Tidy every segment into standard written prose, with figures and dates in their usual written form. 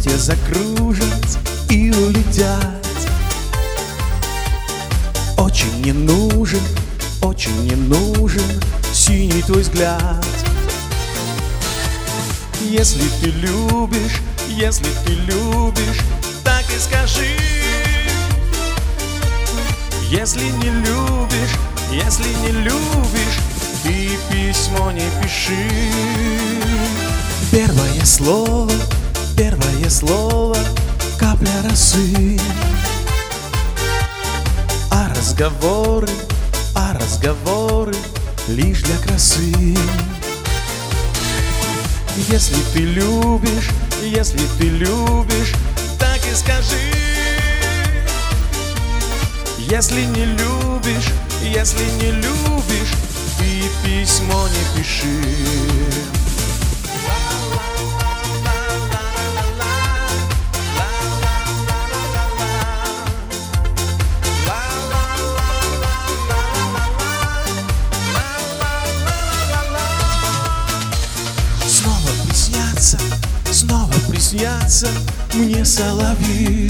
Листья закружат и улетят. Очень не нужен синий твой взгляд. Если ты любишь, так и скажи. Если не любишь, ты письмо не пиши. Первое слово, капля росы. А разговоры лишь для красы. Если ты любишь, так и скажи. Если не любишь, ты письмо не пиши. Снова приснятся мне соловьи.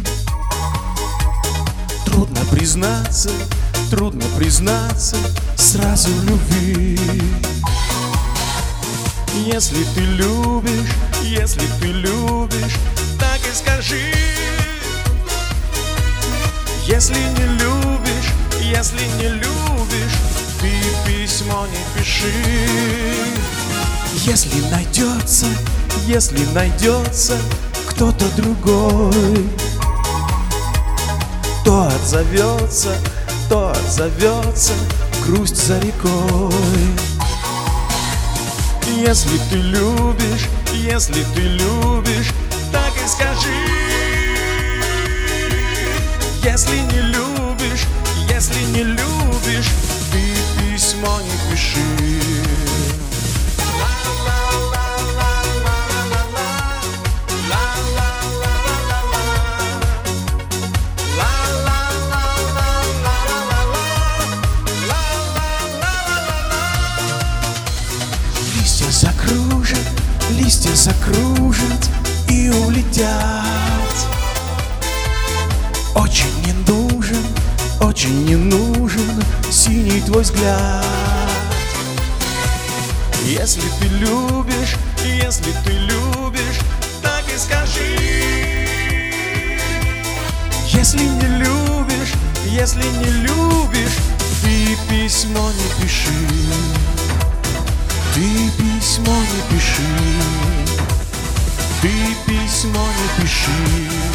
Трудно признаться сразу в любви. Если ты любишь, так и скажи. Если не любишь, ты письмо не пиши. Если найдется кто-то другой, то отзовется грусть за рекой. Если ты любишь, так и скажи. Если не любишь, ты письмо не пиши. Листья закружат и улетят. Очень не нужен синий твой взгляд. Если ты любишь, так и скажи. Если не любишь, ты письмо не пиши. Ты письмо не пиши.